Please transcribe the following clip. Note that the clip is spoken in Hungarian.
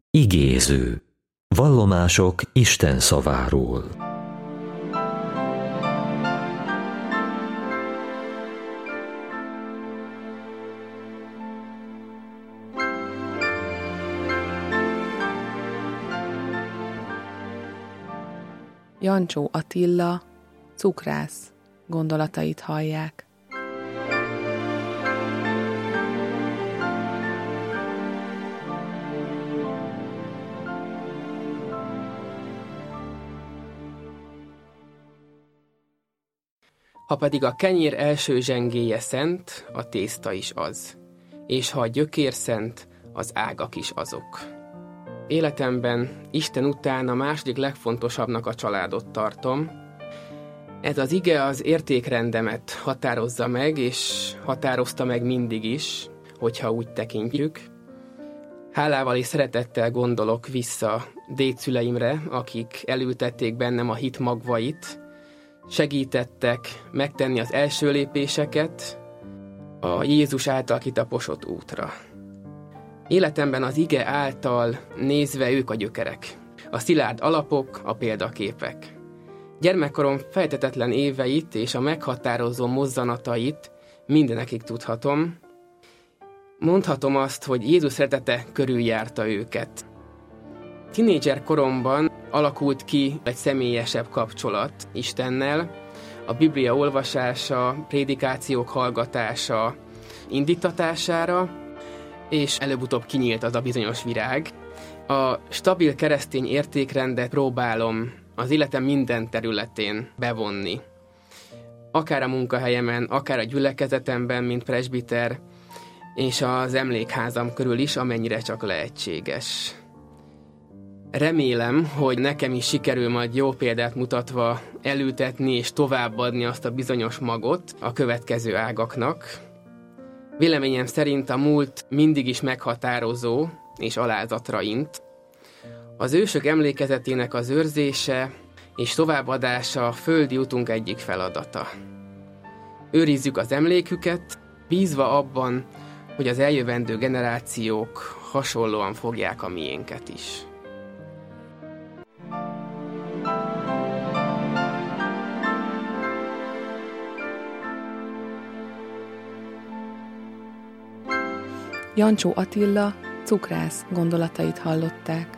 Igéző. Vallomások Isten szaváról. Jancsó Attila, cukrász gondolatait hallják. Ha pedig a kenyér első zsengéje szent, a tészta is az. És ha a gyökér szent, az ágak is azok. Életemben Isten után a második legfontosabbnak a családot tartom. Ez az ige az értékrendemet határozza meg, és határozta meg mindig is, hogyha úgy tekintjük. Hálával és szeretettel gondolok vissza dédszüleimre, akik elültették bennem a hit magvait, segítettek megtenni az első lépéseket a Jézus által kitaposott útra. Életemben az ige által nézve ők a gyökerek, a szilárd alapok, a példaképek. Gyermekkorom fejtetetlen éveit és a meghatározó mozzanatait mindenekig tudhatom. Mondhatom azt, hogy Jézus szeretete körüljárta őket. Tinédzser koromban alakult ki egy személyesebb kapcsolat Istennel, a Biblia olvasása, prédikációk hallgatása indítatására, és előbb-utóbb kinyílt az a bizonyos virág. A stabil keresztény értékrendet próbálom az életem minden területén bevonni. Akár a munkahelyemen, akár a gyülekezetemben, mint presbiter, és az emlékházam körül is, amennyire csak lehetséges. Remélem, hogy nekem is sikerül majd jó példát mutatva elültetni és továbbadni azt a bizonyos magot a következő ágaknak. Véleményem szerint a múlt mindig is meghatározó és alázatra int. Az ősök emlékezetének az őrzése és továbbadása a földi utunk egyik feladata. Őrizzük az emléküket, bízva abban, hogy az eljövendő generációk hasonlóan fogják a miénket is. Jancsó Attila, cukrász gondolatait hallották.